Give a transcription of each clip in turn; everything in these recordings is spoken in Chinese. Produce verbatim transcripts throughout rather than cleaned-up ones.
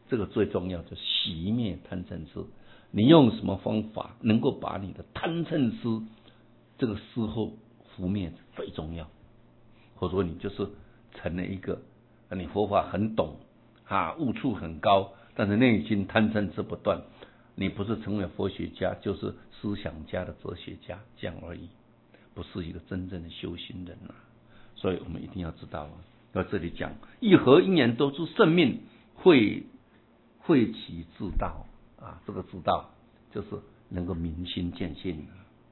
这个最重要，就熄灭贪嗔痴。你用什么方法能够把你的贪嗔痴这个事后拂灭最重要，或者说你就是成了一个你佛法很懂啊，悟处很高，但是内心贪嗔痴不断，你不是成为佛学家，就是思想家的哲学家这样而已，不是一个真正的修行人啊。所以我们一定要知道，到这里讲一合因缘都出圣命，会会其自道啊，这个自道就是能够明心见性。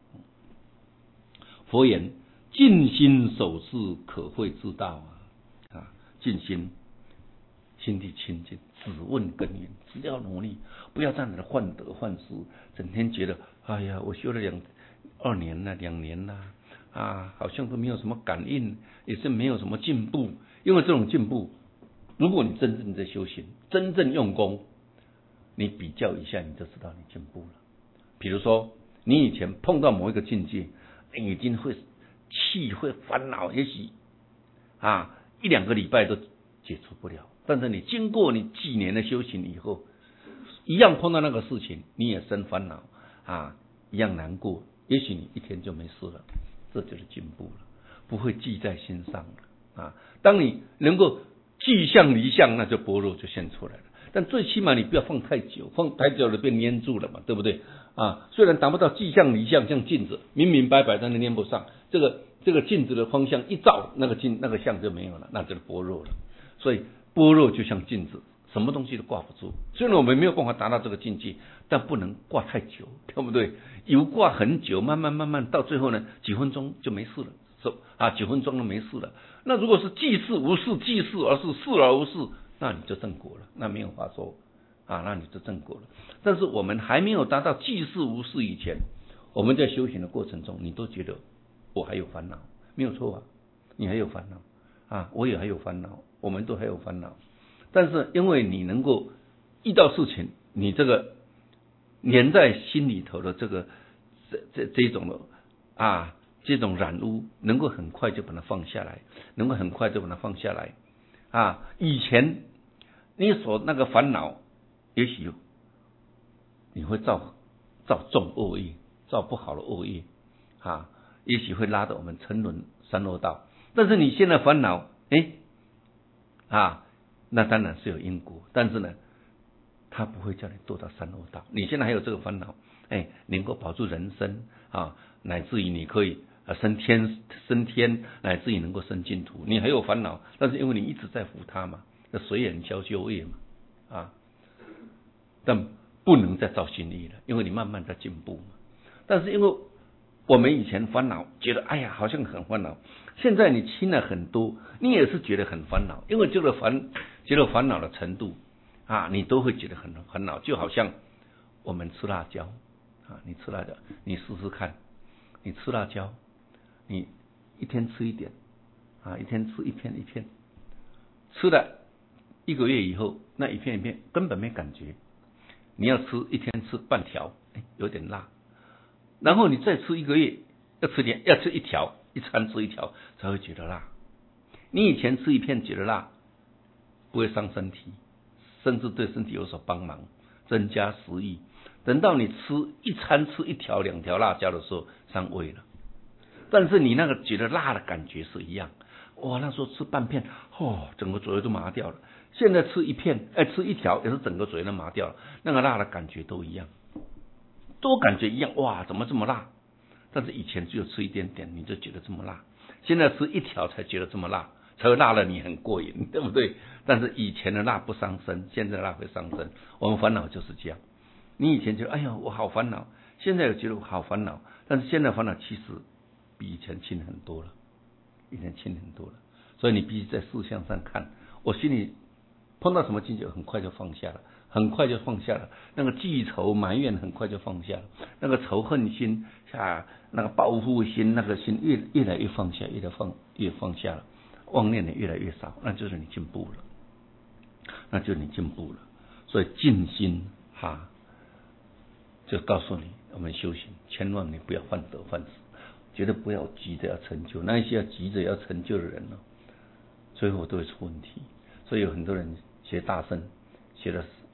佛言静心守志可会自道啊，啊，静心，心地清净，只问根源，只要努力，不要在那里患得患失，整天觉得哎呀，我修了两二年了，两年了啊，好像都没有什么感应，也是没有什么进步。因为这种进步，如果你真正在修行，真正用功，你比较一下，你就知道你进步了。比如说，你以前碰到某一个境界，你已经会气会烦恼，也许啊一两个礼拜都解除不了，但是你经过你几年的修行以后，一样碰到那个事情，你也生烦恼啊，一样难过，也许你一天就没事了，这就是进步了，不会记在心上了啊。当你能够具象离相，那就般若就现出来了。但最起码你不要放太久，放太久了被粘住了嘛，对不对啊？虽然达不到具象离相，像镜子明明白白，但是粘不上，这个这个镜子的方向一照，那个镜那个相就没有了，那就是般若了。所以般若就像镜子，什么东西都挂不住。虽然我们没有办法达到这个境界，但不能挂太久，对不对？有挂很久，慢慢慢慢到最后呢，几分钟就没事了，是啊，几分钟都没事了。那如果是即事无事，即事而事，事而无事，那你就正果了，那没有话说啊，那你就正果了。但是我们还没有达到即事无事以前，我们在修行的过程中，你都觉得我还有烦恼，没有错啊，你还有烦恼啊，我也还有烦恼，我们都还有烦恼。但是因为你能够遇到事情，你这个粘在心里头的这个这这这种的啊，这种染污，能够很快就把它放下来，能够很快就把它放下来啊。以前你所那个烦恼，也许你会造造重恶业，造不好的恶业啊，也许会拉着我们沉沦三恶道。但是你现在烦恼，哎啊，那当然是有因果，但是呢，他不会叫你堕到三恶道。你现在还有这个烦恼，哎，能够保住人生啊，乃至于你可以升天升天，乃至于能够升净土，你还有烦恼，但是因为你一直在扶他嘛，那随缘消旧业嘛啊，但不能再造新业了，因为你慢慢在进步嘛。但是因为我们以前烦恼，觉得哎呀好像很烦恼，现在你轻了很多，你也是觉得很烦恼，因为这个烦觉得烦恼的程度啊，你都会觉得很烦恼。就好像我们吃辣椒啊，你吃辣椒，你试试看，你吃辣椒，你一天吃一点啊，一天吃一片一片，吃了一个月以后，那一片一片根本没感觉。你要吃一天吃半条，哎，有点辣。然后你再吃一个月，要吃点，要吃一条，一餐吃一条才会觉得辣。你以前吃一片觉得辣，不会伤身体，甚至对身体有所帮忙，增加食欲。等到你吃一餐吃一条两条辣椒的时候，伤胃了。但是你那个觉得辣的感觉是一样。哇，那时候吃半片，哦，整个嘴都麻掉了。现在吃一片，哎，吃一条也是整个嘴都麻掉了，那个辣的感觉都一样，都感觉一样。哇，怎么这么辣？但是以前只有吃一点点，你就觉得这么辣，现在吃一条才觉得这么辣，才会辣了你很过瘾，对不对？但是以前的辣不伤身，现在的辣会伤身。我们烦恼就是这样。你以前觉得哎呀我好烦恼，现在又觉得我好烦恼，但是现在烦恼其实比以前轻很多了，以前轻很多了。所以你必须在事项上看，我心里碰到什么境界，很快就放下了，很快就放下了。那个记仇埋怨很快就放下了，那个仇恨心啊，那个报复心，那个心越越来越放下，越来放越放下了，妄念也越来越少，那就是你进步了，那就是你进步了。所以静心哈、啊，就告诉你，我们修行千万你不要患得患失，绝对不要急着要成就。那一些要急着要成就的人呢，最后都会出问题。所以有很多人学大乘，学了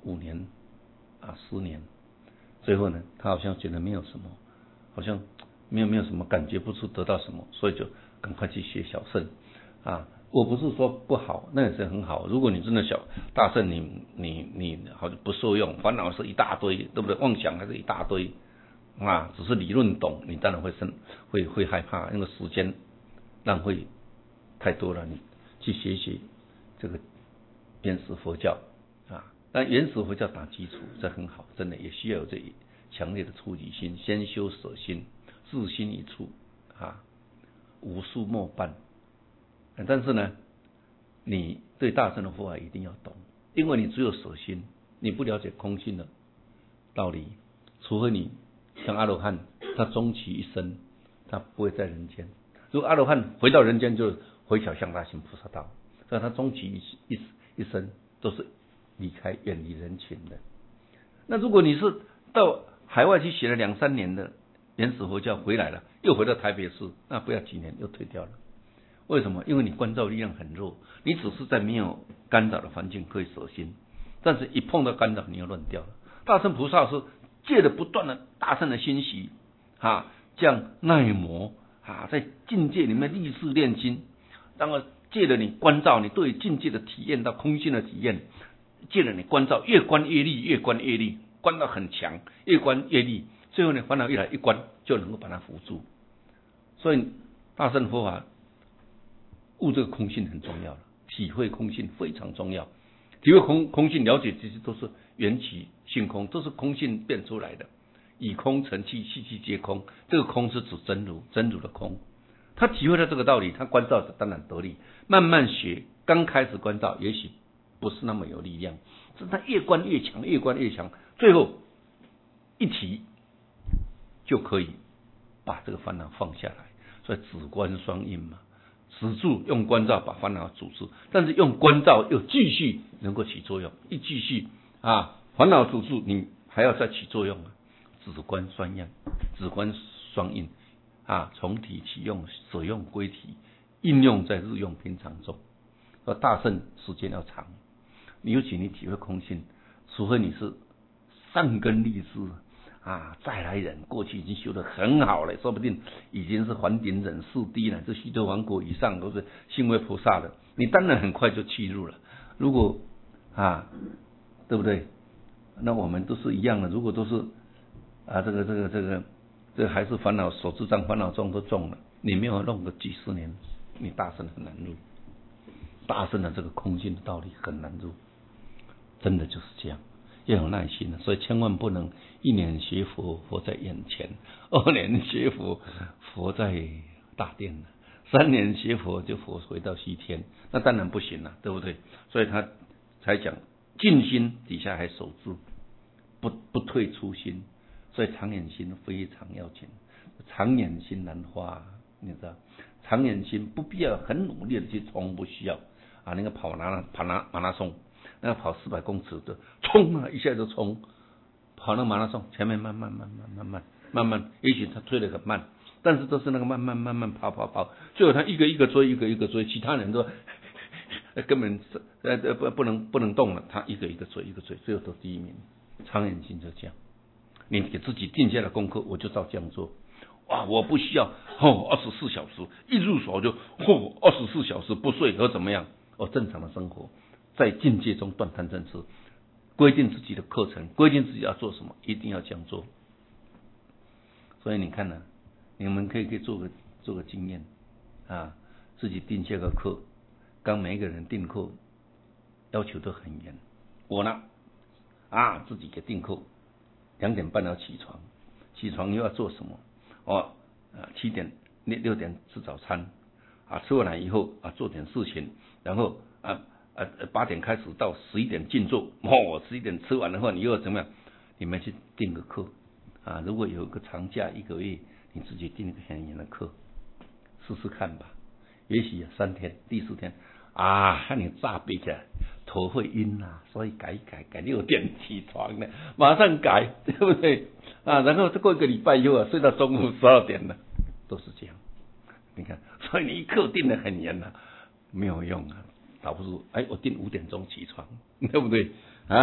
五年啊十年，最后呢，他好像觉得没有什么，好像没有没有什么感觉不出得到什么，所以就赶快去学小乘啊。我不是说不好，那也是很好。如果你真的小大乘，你你你好像不受用，烦恼是一大堆，对不对？妄想还是一大堆啊，只是理论懂，你当然会生会会害怕，因为时间浪费太多了。你去学习这个原始佛教啊，但原始佛教打基础，这很好，真的也需要有这强烈的出离心，先修舍心，自心一处啊，无数莫伴。但是呢，你对大乘的佛法一定要懂，因为你只有舍心，你不了解空性的道理，除非你像阿罗汉，他终其一生，他不会在人间。如果阿罗汉回到人间，就回小向大行菩萨道，所以他终其一一生都是离开远离人群的。那如果你是到海外去学了两三年的原始佛教回来了，又回到台北市，那不要几年又退掉了。为什么？因为你观照力量很弱，你只是在没有干扰的环境可以舍心，但是一碰到干扰，你又乱掉了。大乘菩萨是借着不断的大乘的欣喜啊，这样耐磨啊，在境界里面立志练心，然后借着你观照，你对境界的体验到空性的体验，借着你观照，越观越利，越观越利，观到很强，越观越利，最后呢，烦恼一来一观就能够把它扶住。所以大乘佛法悟这个空性很重要了，体会空性非常重要。体会空空性，了解这些都是缘起性空，都是空性变出来的。以空成气，气气皆空。这个空是指真如，真如的空。他体会到这个道理，他观照当然得力。慢慢学，刚开始观照也许不是那么有力量，是他越观越强，越观越强，最后一提就可以把这个烦恼放下来。所以止观双印嘛。止住用观照把烦恼阻住，但是用观照又继续能够起作用，一继续啊，烦恼阻住你还要再起作用啊。止观双印，止观双印啊，从体起用，舍用归体，应用在日用平常中。而大乘时间要长，你尤其你体会空性，除非你是善根立志啊，再来人，过去已经修得很好了，说不定已经是还顶忍四谛了，这须陀洹果以上都是信位菩萨的，你当然很快就契入了。如果啊，对不对？那我们都是一样的，如果都是啊，这个这个这个这个还是烦恼手智障烦恼重都重了，你没有弄个几十年，你大乘很难入。大乘的这个空性的道理很难入，真的就是这样。要有耐心的，所以千万不能一年学佛，佛在眼前；二年学佛，佛在大殿了；三年学佛，就佛回到西天，那当然不行了，对不对？所以他才讲静心底下还守住，不不退初心，所以长远心非常要紧。长远心难花，你知道，长远心不必要很努力的去冲，不需要啊，那个跑马拉跑马马拉松。那个跑四百公尺的冲啊，一下就冲，跑那马拉松前面慢慢慢慢慢慢慢慢，也许他推得很慢，但是都是那个慢慢慢慢跑跑跑，最后他一个一个追，一个一个追，其他人都根本呃不不能不能动了，他一个一个追一个追，最后都第一名。长远心就这样，你给自己定下的功课，我就照这样做。哇，我不需要哦，二十四小时一入手就哦，二十四小时不睡和怎么样？哦，正常的生活。在境界中断贪嗔痴，规定自己的课程，规定自己要做什么，一定要这样做。所以你看呢、啊，你们可以可以做个做个经验啊，自己定下个课，刚每一个人定课要求都很严。我呢啊，自己给定课，两点半要起床，起床又要做什么？哦，啊七点六六点吃早餐，啊吃完了以后啊做点事情，然后啊。呃，八点开始到十一点静坐，哦，十一点吃完的话，你又怎么样？你们去订个课啊！如果有一个长假一个月，你自己订一个很严的课，试试看吧。也许三天，第四天啊，看你炸背起来，头会晕啊，所以改一改，改六点起床了，马上改，对不对？啊，然后再过一个礼拜以后啊，睡到中午十二点了，都是这样。你看，所以你一课定得很严了、啊，没有用啊。倒不如哎，我定五点钟起床，对不对？哎，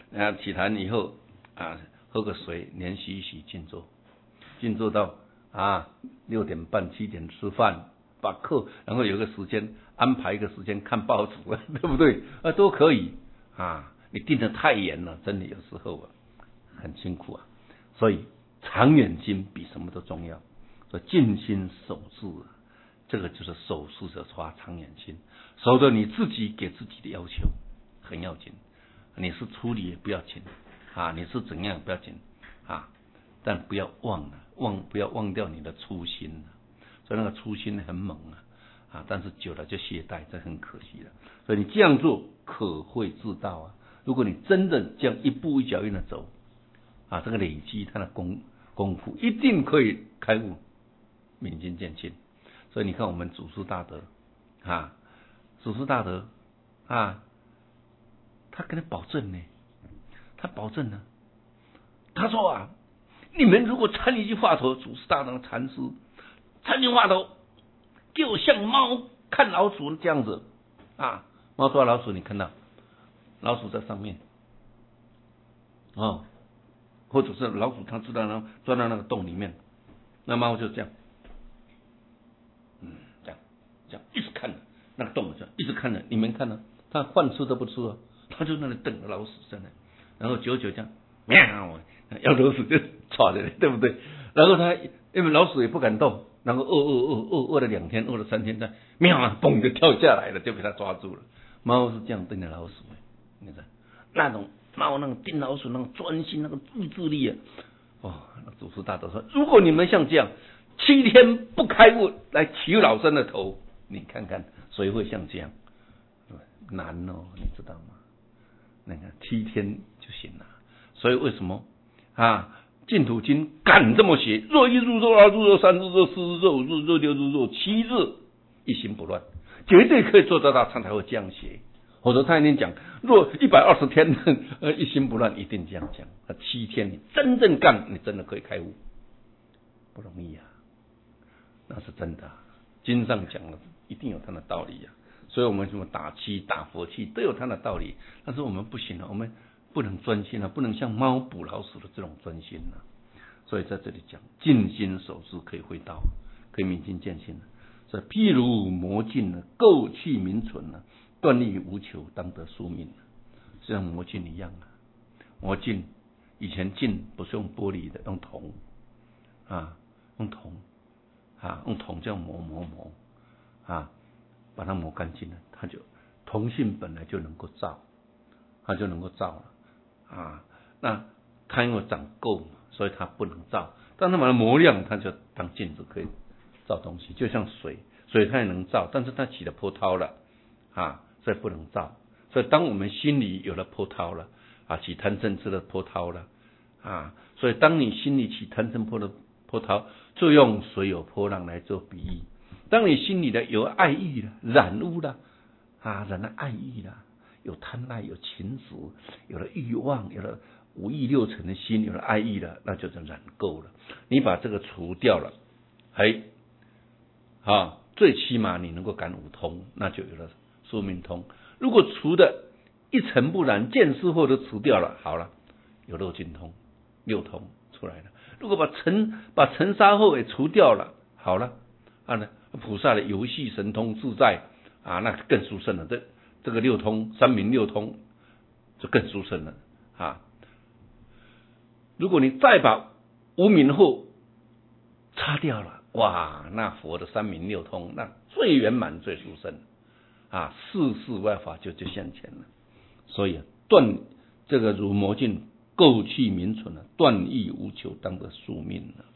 啊，起坛以后啊，喝个水，连洗一洗，静坐，静坐到啊六点半七点吃饭，把课，然后有个时间安排一个时间看报纸，对不对？啊，都可以啊。你定得太严了，真的有时候啊很辛苦啊。所以长远心比什么都重要。所以静心守志，这个就是守事者发长远心，守着你自己给自己的要求很要紧。你是处理也不要紧啊，你是怎样不要紧啊，但不要忘了忘不要忘掉你的初心了。所以那个初心很猛啊啊，但是久了就懈怠，这很可惜了。所以你这样做可会自道啊。如果你真的这样一步一脚印的走啊，这个累积它的功功夫，一定可以开悟，明心见性。所以你看我们祖师大德啊，祖师大德啊，他跟他保证呢，他保证呢，他说啊，你们如果参一句话头，祖师大德禅师参句话头，给我像猫看老鼠这样子啊，猫抓老鼠，你看到老鼠在上面哦，或者是老鼠它知道呢钻到那个洞里面，那猫就这样，嗯，这样这样一直看着那个洞，这样一直看着，你们看呢，它饭吃都不吃啊，它就那里等着老鼠在那，然后久久这样喵，要老鼠就抓着，对不对？然后它因为老鼠也不敢动，然后饿饿饿饿饿了两天，饿了三天，再喵嘣就跳下来了，就被它抓住了。猫是这样盯着老鼠的，你看那种猫那种盯老鼠那种专心那个意志力啊，哦，那祖师大德说，如果你们像这样七天不开悟来取老僧的头，你看看谁会像这样？难哦，你知道吗？那个七天就行了。所以为什么啊？净土经敢这么写？若一日若二日若三日若四日若五日若六日若七日，一心不乱，绝对可以做得到，他才会这样写。或者他一定讲，若一百二十天呃一心不乱，一定这样讲。那七天你真正干，你真的可以开悟，不容易啊，那是真的、啊。经上讲了，一定有它的道理啊。所以我们什么打气、打佛气都有它的道理，但是我们不行了、啊，我们不能专心啊，不能像猫捕老鼠的这种专心啊。所以在这里讲，静心守志可以会道，可以明心见性。所以譬如魔镜呢，垢气名存呢，断力无求，当得宿命。就像魔镜一样啊，魔镜以前镜不是用玻璃的，用铜啊，用铜啊，用铜这样磨磨磨啊，把它磨干净了，它就铜性本来就能够照，它就能够照了啊。那它因为长垢嘛，所以它不能照，但它把它磨亮，它就当镜子可以照东西。就像水，水它也能照，但是它起了波涛了啊，所以不能照。所以当我们心里有了波涛了啊，起贪嗔痴的波涛了啊，所以当你心里起贪嗔波的波涛，就用水有波浪来做比喻。当你心里的有爱意了、染污了啊，染了爱意了，有贪爱、有情执、有了欲望、有了五欲六尘的心，有了爱意了，那就是染垢了。你把这个除掉了，哎，啊，最起码你能够感五通，那就有了宿命通。如果除的一尘不染，见思惑都除掉了，好了，有六尽通、六通出来了。如果把尘把尘沙惑也除掉了，好了，啊呢，菩萨的游戏神通自在啊，那更殊胜了。这这个六通三明六通就更殊胜了啊。如果你再把无明惑擦掉了，哇，那佛的三明六通那最圆满最殊胜啊，世事万法就就现前了。所以断这个如魔镜垢气名存了，断欲无求，当得宿命了。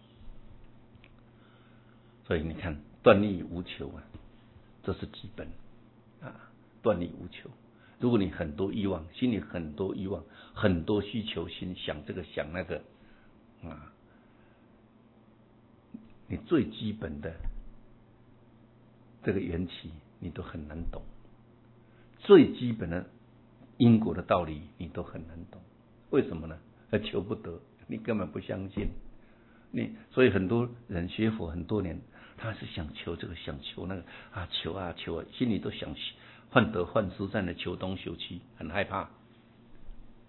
所以你看，断欲无求啊，这是基本啊，断欲无求。如果你很多欲望，心里很多欲望，很多需求心，想这个想那个啊，你最基本的这个缘起你都很难懂，最基本的因果的道理你都很难懂。为什么呢？求不得，你根本不相信。你所以很多人学佛很多年，他是想求这个想求那个啊，求啊求啊，心里都想患得患失，在那求东求西，很害怕。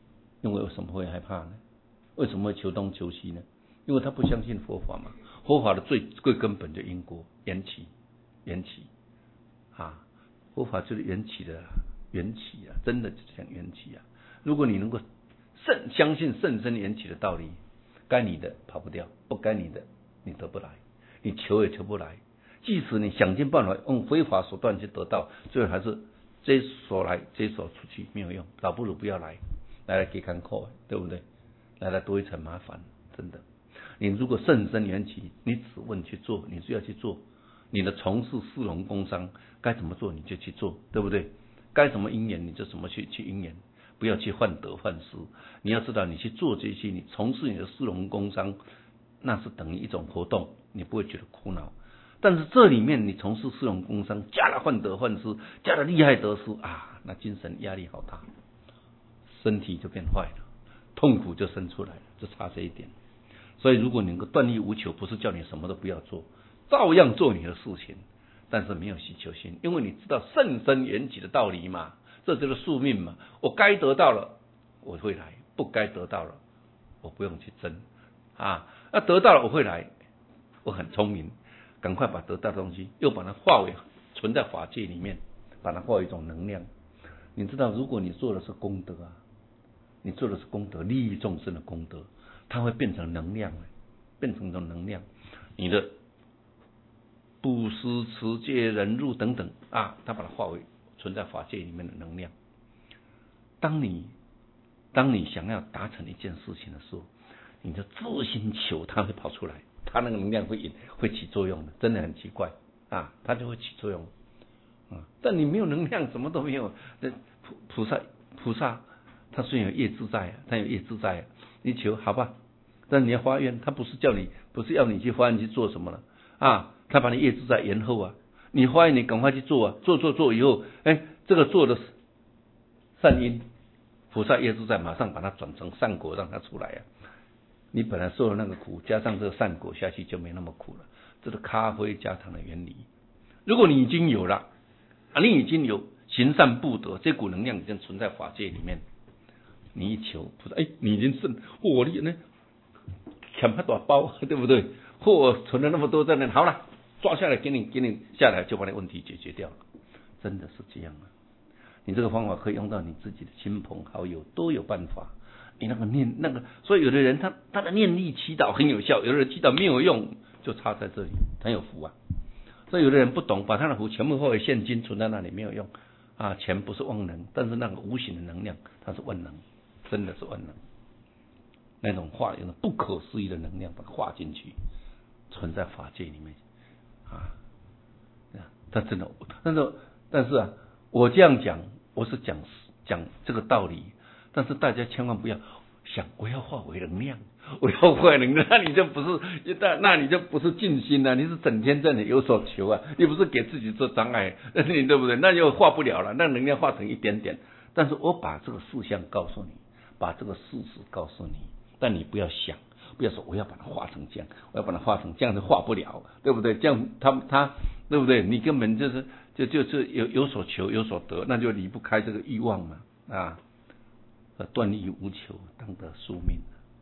因为为什么会害怕呢？为什么会求东求西呢？因为他不相信佛法嘛。佛法的最最根本就因果缘起，缘起啊，佛法就是缘起的缘起啊，真的就是讲缘起啊。如果你能够甚相信甚深缘起的道理，该你的跑不掉，不该你的你得不来，你求也求不来。即使你想尽办法用非法手段去得到，最后还是这手来这手出去没有用，倒不如不要来，来来给看扣，对不对？来来多一层麻烦，真的。你如果甚深缘起，你只问去做，你就要去做。你的从事市农工商该怎么做你就去做，对不对？该什么因缘你就怎么去去因缘，不要去患得患失。你要知道，你去做这些，你从事你的市农工商，那是等于一种活动，你不会觉得苦恼。但是这里面你从事市农工商，加了患得患失，加了利害得失啊，那精神压力好大，身体就变坏了，痛苦就生出来了，就差这一点。所以如果你能够断力无求，不是叫你什么都不要做，照样做你的事情，但是没有希求心，因为你知道甚深缘起的道理嘛，这就是宿命嘛。我该得到了我会来，不该得到了我不用去争啊。那得到了我会来，我很聪明，赶快把得到的东西又把它化为存在法界里面，把它化为一种能量。你知道，如果你做的是功德啊，你做的是功德，利益众生的功德，它会变成能量，变成一种能量。你的布施、持戒、忍辱等等啊，它把它化为存在法界里面的能量。当你当你想要达成一件事情的时候，你就自心求，它会跑出来，它那个能量会引会起作用的，真的很奇怪啊，它就会起作用啊。但你没有能量，什么都没有。那菩菩萨菩萨，他虽然有业自在，他有业自在，你求好吧，但你要发愿，他不是叫你，不是要你去发愿去做什么了啊，他把你业自在延后啊，你发愿你赶快去做啊，做做做以后，哎，这个做的善因，菩萨业自在马上把它转成善果，让它出来啊。你本来受的那个苦，加上这个善果下去就没那么苦了，这是咖啡加糖的原理。如果你已经有了啊，你已经有行善布德，这股能量已经存在法界里面，你一求菩萨，哎，你已经是火力呢，抢他多包，对不对？货存了那么多在那，好了，抓下来给你，给你下来就把那问题解决掉了，真的是这样啊！你这个方法可以用到你自己的亲朋好友都有办法。你那个念那个，所以有的人他他的念力祈祷很有效，有的人祈祷没有用，就差在这里，很有福啊。所以有的人不懂，把他的福全部化为现金存在那里没有用啊。钱不是万能，但是那个无形的能量它是万能，真的是万能。那种化有种不可思议的能量，把它化进去，存在法界里面啊。他真的，但是但是啊，我这样讲，我是讲讲这个道理。但是大家千万不要想我要化为能量，我要化为能量，那你就不是那那你就不是静心了，你是整天在那有所求啊，你不是给自己做障碍，你对不对？那就化不了了，那能量化成一点点。但是我把这个事项告诉你，把这个事实告诉你，但你不要想，不要说我要把它化成这样，我要把它化成这样，就化不了，对不对？这样他他对不对？你根本就是就就是有有所求有所得，那就离不开这个欲望嘛啊。断力无求，当得宿命。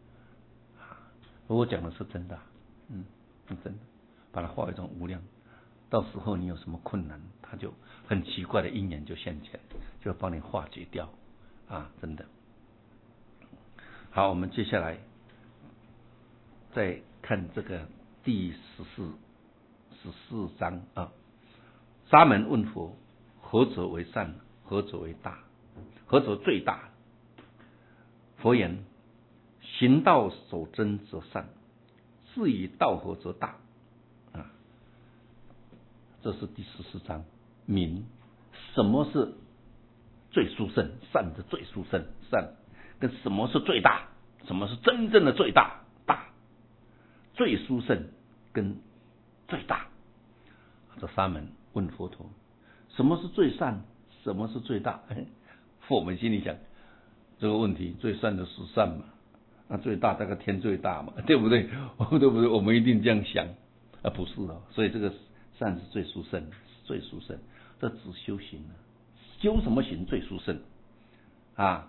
我讲的是真的，嗯，是真的，把它化为一种无量。到时候你有什么困难，它就很奇怪的因缘就现前，就帮你化解掉啊，真的。好，我们接下来再看这个第十四十四章啊。沙门问佛：何者为善？何者为大？何者最大？佛言：行道守真则善，是以道合则大。啊，这是第十四章。明什么是最殊胜？善是最殊胜，善跟什么是最大？什么是真正的最大？大最殊胜跟最大。这沙门问佛陀：什么是最善？什么是最大？我们心里想。这个问题最善的是善嘛，那最大大概天最大嘛，对不对？对不对？我们一定这样想啊，不是哦。所以这个善是最殊胜，最殊胜。这只修行了，修什么行最殊胜啊？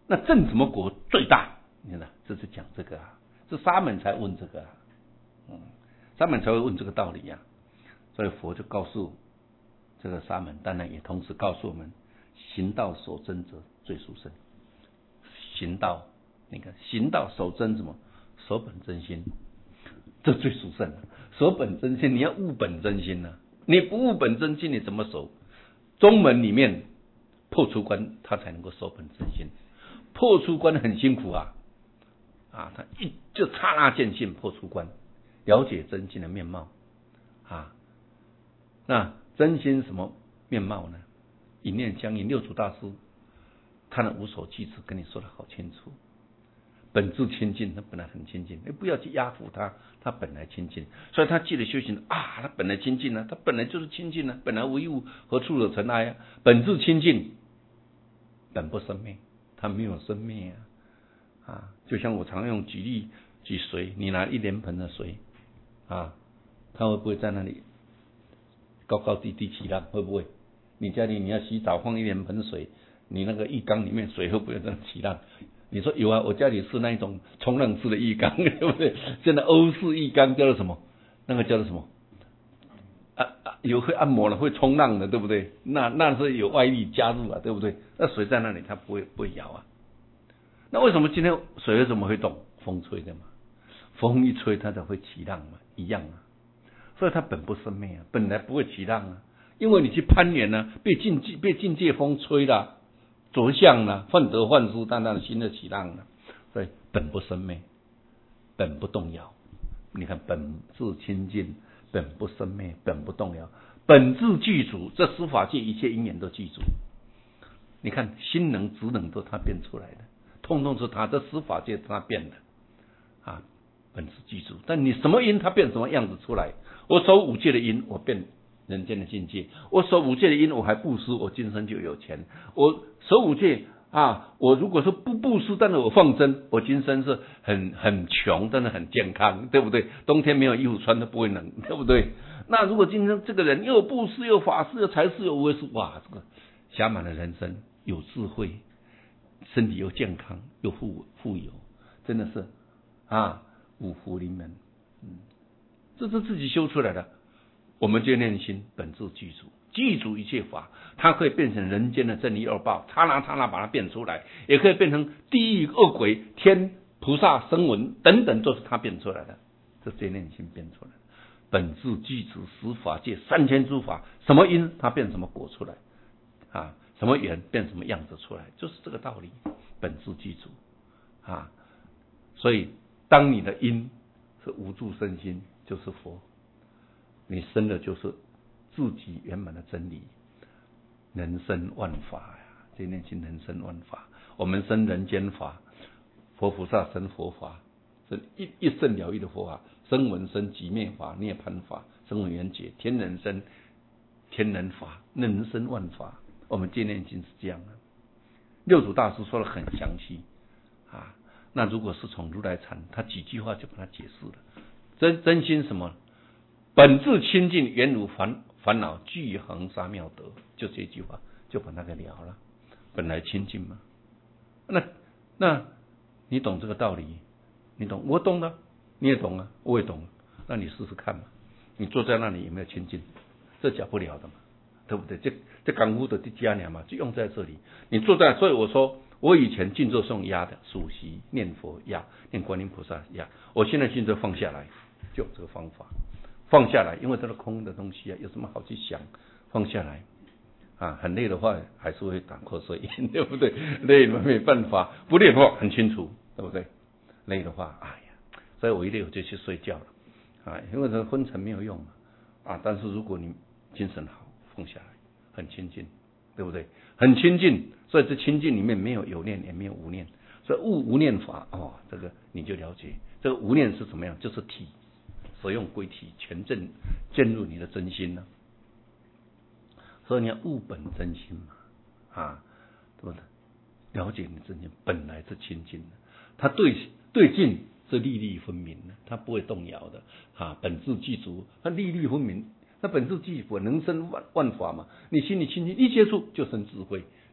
那证什么果最大？你看，这是讲这个啊，这沙门才问这个啊，嗯，沙门才会问这个道理啊。所以佛就告诉这个沙门，当然也同时告诉我们，行道守真者最殊胜。行道，那个行道守真什么？守本真心，这最殊胜了。守本真心，你要悟本真心呢、啊，你不悟本真心，你怎么守？宗门里面破除关，他才能够守本真心。破除关很辛苦啊，啊，他一就刹那见性破除关，了解真心的面貌啊。那真心什么面貌呢？一念相应，六祖大师他的无所记持跟你说的好清楚。本质清净，他本来很清净，你不要去压服他，他本来清净，所以他记得修行啊，他本来清净啊，他本来就是清净啊，本来无一物，何处惹尘埃啊？本质清净，本不生灭，他没有生灭啊啊！就像我常用举例举水，你拿一莲盆的水啊，它会不会在那里高高低低起浪？会不会？你家里你要洗澡放一莲盆水，你那个浴缸里面水会不会在那起浪？你说有啊，我家里是那一种冲浪式的浴缸，对不对？现在欧式浴缸叫做什么？那个叫做什么？啊啊，有会按摩的，会冲浪的，对不对？那那是有外力加入啊，对不对？那水在那里，它不会不会摇啊。那为什么今天水为什么会动？风吹的嘛，风一吹它才会起浪嘛，一样啊。所以它本不生灭啊，本来不会起浪啊，因为你去攀岩呢、啊，被境界被境界风吹了。着相呢，患得患失，但他的心的起浪呢，所以本不生灭，本不动摇。你看本质清净，本不生灭，本不动摇，本质具足，这十法界一切因缘都具足。你看心能、职能都他变出来的，通通是他，这十法界他变的啊，本质具足。但你什么因，他变什么样子出来？我守五戒的因，我变人间的境界，我守五戒的因，我还布施，我今生就有钱。我守五戒啊，我如果说不布施，但是我放生，我今生是很很穷，但是很健康，对不对？冬天没有衣服穿都不会冷，对不对？那如果今天这个人又布施又法施又财施又无为施，哇，这个暇满了人生，有智慧，身体又健康又富富有，真的是啊，五福临门。嗯，这是自己修出来的。我们就念心本质具足，具足一切法，它可以变成人间的正一二报，刹那刹那把它变出来，也可以变成地狱恶鬼、天菩萨、声闻等等，都是它变出来的，这是念心变出来的。本质具足十法界三千诸法，什么因它变什么果出来啊？什么缘变什么样子出来，就是这个道理。本质具足啊，所以当你的因是无住身心，就是佛。你生的就是自己圆满的真理，人生万法呀，这念心人生万法。我们生人间法，佛菩萨生佛法，是一一生了义的佛法。声闻生寂灭法、涅槃法、声闻缘觉，天人生天人法，人生万法。我们这念心是这样的。六祖大师说的很详细啊。那如果是从如来禅，他几句话就把它解释了。真真心什么？本质清净，原如烦烦恼俱恒沙妙德，就这句话就把那个了了。本来清净嘛，那那你懂这个道理？你懂，我懂的，你也懂啊，我也懂。那你试试看嘛，你坐在那里有没有清净？这假不了的嘛，对不对？这这功夫的加量嘛，就用在这里。你坐在，所以我说我以前静坐是用压的，数息念佛压，念观音菩萨压。我现在静坐放下来，就这个方法。放下来，因为这是空的东西啊，有什么好去想？放下来啊，很累的话还是会打瞌睡，对不对？累了没办法，不累的话很清楚，对不对？累的话，哎呀，所以我一累我就去睡觉了啊，因为这昏沉没有用嘛啊。但是如果你精神好，放下来，很清净，对不对？很清净，所以这清净里面没有有念，也没有无念，所以悟无念法哦，这个你就了解，这个无念是怎么样？就是体。所用归体，全正进入你的真心呢、啊，所以你要悟本真心嘛，啊，对不对？了解你真心本来是清净的，它对对境是粒粒分明的，它不会动摇的啊，本质具足，它粒粒分明，那本质具足能生万万法嘛，你心里清净，一接触就生智慧，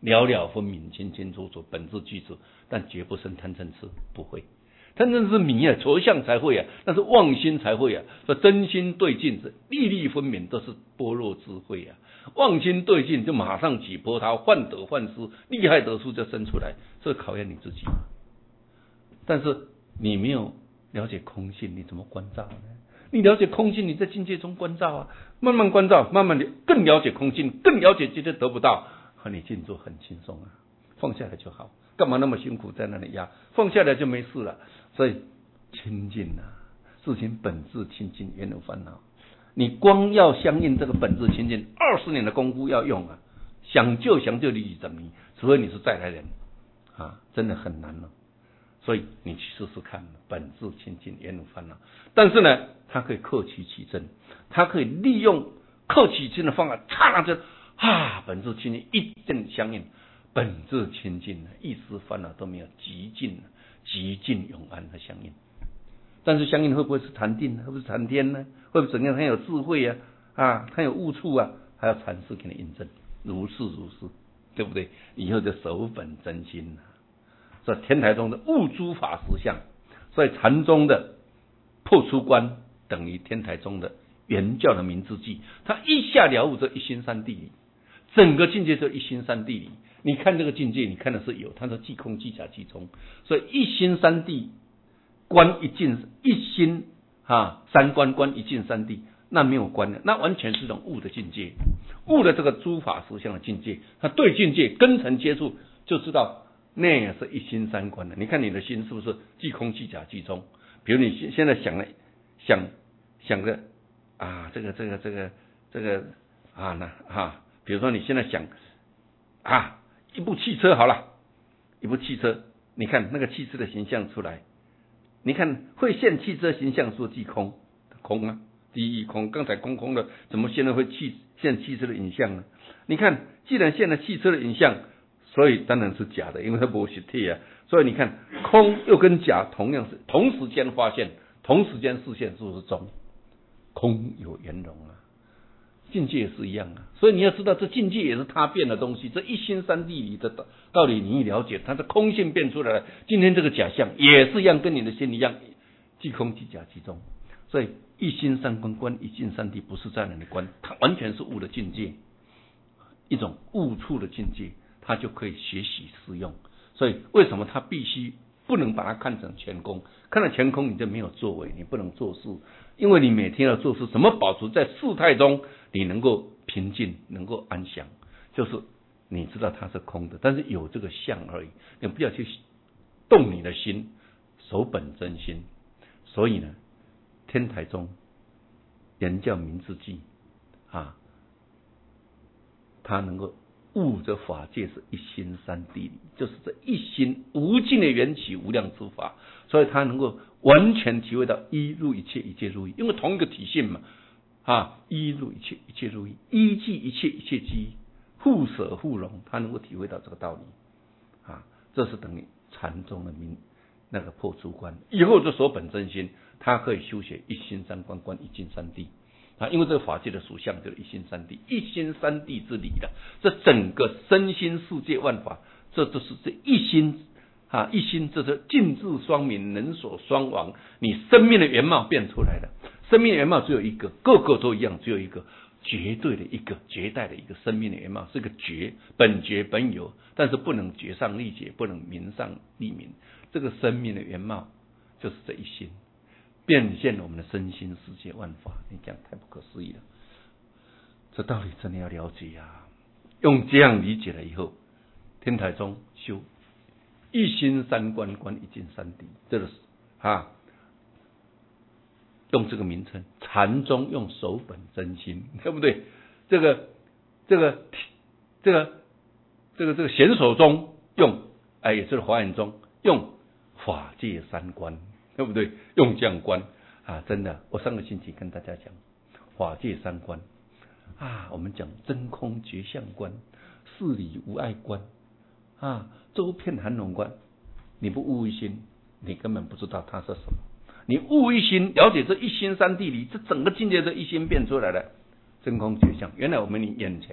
了了分明，清清楚楚，本质具足，但绝不生贪嗔痴，不会。贪嗔是迷啊，着相才会啊，那是妄心才会啊。说真心对境是粒粒分明，都是般若智慧啊。妄心对境就马上起波涛，患得患失，利害得失就生出来，这考验你自己。但是你没有了解空性，你怎么关照呢？你了解空性，你在境界中关照啊，慢慢关照，慢慢的更了解空性，更了解这些得不到，和你静坐很轻松啊，放下来就好。干嘛那么辛苦在那里压？放下来就没事了。所以清净啊，事情本质清净，原无烦恼。你光要相应这个本质清净，二十年的功夫要用啊，想救想救你怎么？除非你是再来人啊，真的很难了。所以你去试试看，本质清净，原无烦恼。但是呢，它可以克其其真，它可以利用克其真的方法，刹那就啊，本质清净一正相应。本质清净，一丝烦恼都没有，极尽极尽永安和相应。但是相应会不会是禅定？会不会是禅天呢？会不会怎样？很有智慧啊，啊，很有悟处啊，还要禅师给你印证，如是如是，对不对？以后就守本真心了。所以天台宗的悟诸法实相，所以禅宗的破出观等于天台宗的原教的明智记，他一下了悟这一心三谛理，整个境界就一心三谛理。你看这个境界，你看的是有，它是即空即假即中，所以一心三谛观一境，一心啊三观观一境三谛，那没有观的，那完全是一种悟的境界，悟的这个诸法实相的境界，它对境界根尘接触就知道那也是一心三观的。你看你的心是不是即空即假即中？比如你现在想了想想着啊这个这个这个这个啊那啊，比如说你现在想啊。一部汽车好了，一部汽车，你看那个汽车的形象出来，你看会现汽车形象说即空，空啊，第一空，刚才空空的，怎么现在会汽现汽车的影像呢？你看，既然现了汽车的影像，所以当然是假的，因为它不实体啊。所以你看，空又跟假同样是同时间发现，同时间视现，是不是中？空有圆融啊。境界也是一样啊，所以你要知道，这境界也是他变的东西。这一心三谛理的道理，你一了解，它的空性变出来了。今天这个假象也是一样，跟你的心一样，即空即假即中。所以一心三观观一境三谛，不是在那里观，它完全是悟的境界，一种悟处的境界，它就可以学习适用。所以为什么它必须不能把它看成全空？看了全空，你就没有作为，你不能做事。因为你每天要做事，怎么保持在事态中你能够平静，能够安详，就是你知道它是空的，但是有这个相而已，你不要去动你的心，守本真心。所以呢，天台宗原教明智记啊，它能够悟这法界是一心三谛理，就是这一心无尽的缘起无量之法，所以它能够完全体会到一入一切，一切入一，因为同一个体性嘛，啊，一入一切，一切入一，一即一切，一切即一，互舍互融，它能够体会到这个道理，啊，这是等于禅宗的明那个破除观，以后就守本真心，它可以修学一心三观观一境三谛。啊，因为这个法界的属相就是一心三谛，一心三谛之理的，这整个身心世界万法，这都是这一心啊，一心这是尽智双明，能所双亡，你生命的原貌变出来了。生命的原貌只有一个，个个都一样，只有一个绝对的一个绝代的一个生命的原貌，是个绝，本觉本有，但是不能觉上立觉，不能名上立名，这个生命的原貌就是这一心。变现了我们的身心世界万法，你讲太不可思议了。这道理真的要了解啊！用这样理解了以后，天台宗修一心三观观一境三谛，这个是啊，用这个名称。禅宗用守本真心，对不对？这个这个这个这个这个显手宗用，哎，也就是华严宗用法界三观。对不对？用这样观啊，真的，我上个星期跟大家讲法界三观啊，我们讲真空觉相观、事理无碍观啊、周遍含容观。你不悟一心，你根本不知道它是什么。你悟一心，了解这一心三谛理，这整个境界这一心变出来了，真空觉相。原来我们眼前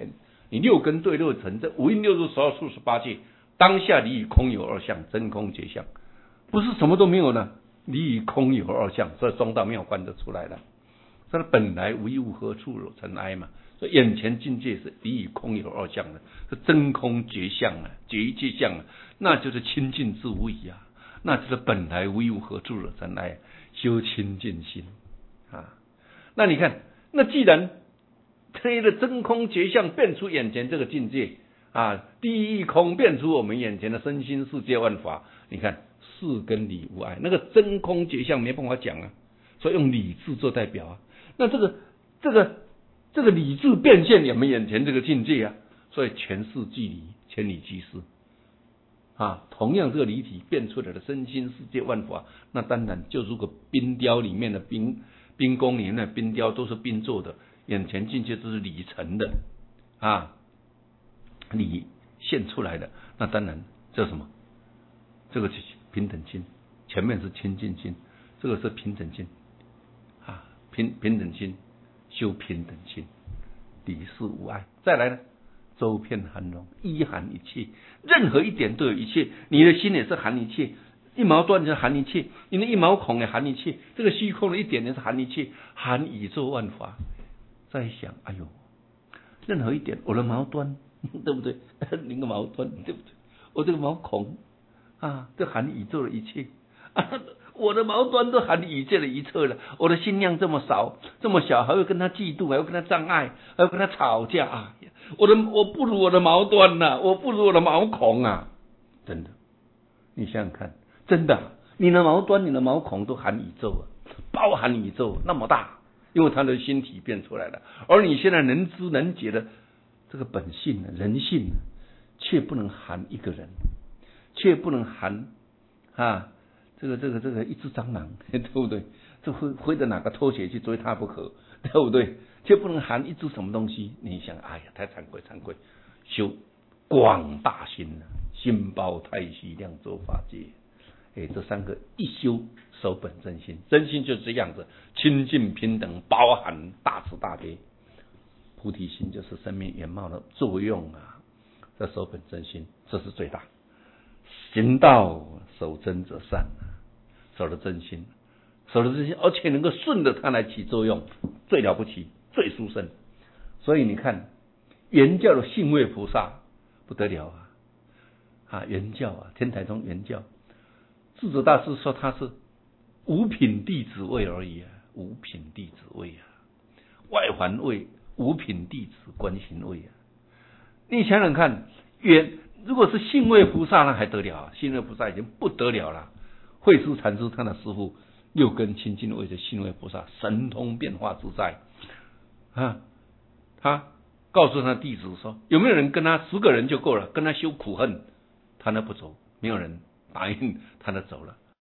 你六根对六尘，这五蕴六入十二处十八界，当下离与空有二相，真空觉相，不是什么都没有呢，离与空有二相，所以中道妙观就出来了。它本来无一物，何处有尘埃嘛？所以眼前境界是离与空有二相的，是真空觉相啊，觉一切相啊，那就是清净之无疑啊，那就是本来无一物，何处有尘埃，修清净心啊。那你看，那既然推了真空觉相变出眼前这个境界啊，第一空变出我们眼前的身心世界万法，你看事跟理无碍，那个真空觉相没办法讲啊，所以用理智做代表啊。那这个这个这个理智变现我们眼前这个境界啊，所以全是即理，千里即事啊。同样这个离体变出来的身心世界万法，那当然就如果冰雕里面的冰冰宫里面的冰雕都是冰做的，眼前境界都是理成的啊，理现出来的，那当然这什么？这个是平等心，前面是清净心，这个是平等心啊，平平等心，修平等心，理事无碍。再来呢，周遍含容，一含一切，任何一点都有一切，你的心也是含一切。一毛断就含一切，你的一毛孔也含一切，这个虚空的一点也是含一切，含宇宙万法。再想，哎呦，任何一点，我的毛端，对不对？你个毛端，对不对？我这个毛孔啊，这含宇宙的一切啊，我的毛端都含宇宙的一切了。我的心量这么少，这么小，还会跟他嫉妒，还会跟他障碍，还会跟他吵架啊！我的我不如我的毛端呐、啊，我不如我的毛孔啊！真的，你想想看。真的、啊，你的毛端、你的毛孔都含宇宙啊，包含宇宙那么大，因为他的心体变出来了。而你现在能知能觉的这个本性、人性，却不能含一个人，却不能含啊，这个、这个、这个一只蟑螂，对不对？这会挥着哪个拖鞋去追它不可，对不对？却不能含一只什么东西。你想，哎呀，太惭愧，惭愧，修广大心啊，心包太虚，量周法界。哎，这三个一修守本真心，真心就是这样子，清净平等，包含大慈大悲。菩提心就是生命原貌的作用啊，这守本真心，这是最大。行道守真则善，守了真心，守了真心，而且能够顺着它来起作用，最了不起，最殊胜。所以你看，原教的信位菩萨不得了啊！啊，原教啊，天台宗原教。智者大师说他是五品弟子位而已啊，五品弟子位啊，外环位，五品弟子观行位啊。你想想看，原如果是信位菩萨那还得了啊，信位菩萨已经不得了了。慧思禅师他的师父六根清净位的信位菩萨，神通变化自在啊，他告诉他弟子说，有没有人跟他十个人就够了，跟他修苦恨，他那不走，没有人答应他，就走了。